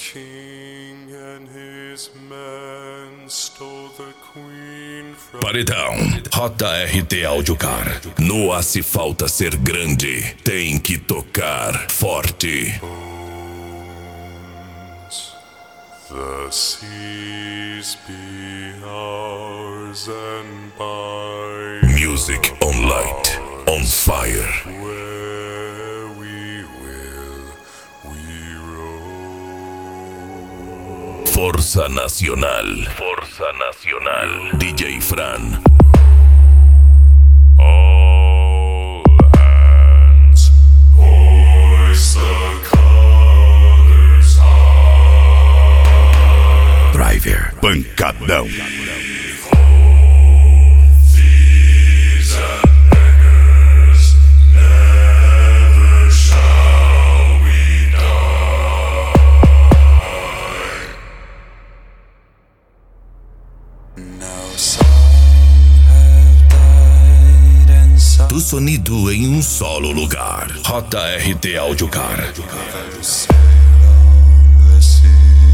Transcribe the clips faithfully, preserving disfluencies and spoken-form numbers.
Paredão, J R T Audiocar. No A Se Falta Ser Grande, tem que tocar forte. The seas be ours and by Music on light, on fire. where we will we roam. Força Nacional, Força Nacional. D J Fran. All hands hoist the colors high. Driver, pancadão. Thieves and beggars, never shall we die. Now some have died and some Do sonido em um solo lugar. J R T Audiocar. have sailed on the sea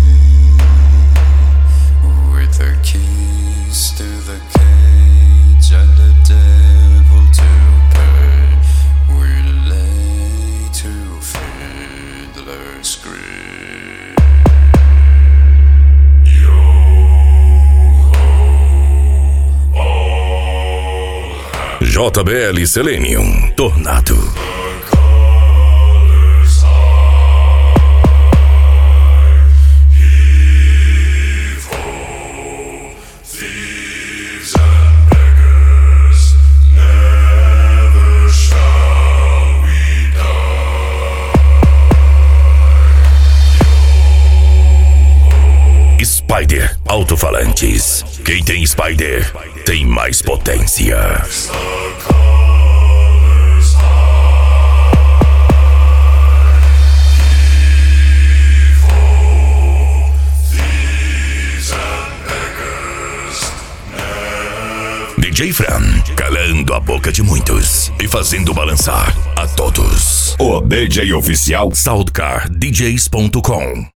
with the keys to the cage and the devil to pay. We lay to fiddler's grave. Yo ho, all J B L Selenium, Tornado. the colors high. Heave ho, thieves and beggars, never shall we die. Spider Alto-Falantes. Quem tem Spider tem mais potência. The colors high. Heave ho, thieves and beggars, never. D J Fran, calando a boca de muitos e fazendo balançar a todos. O D J oficial Soundcar D Js ponto com.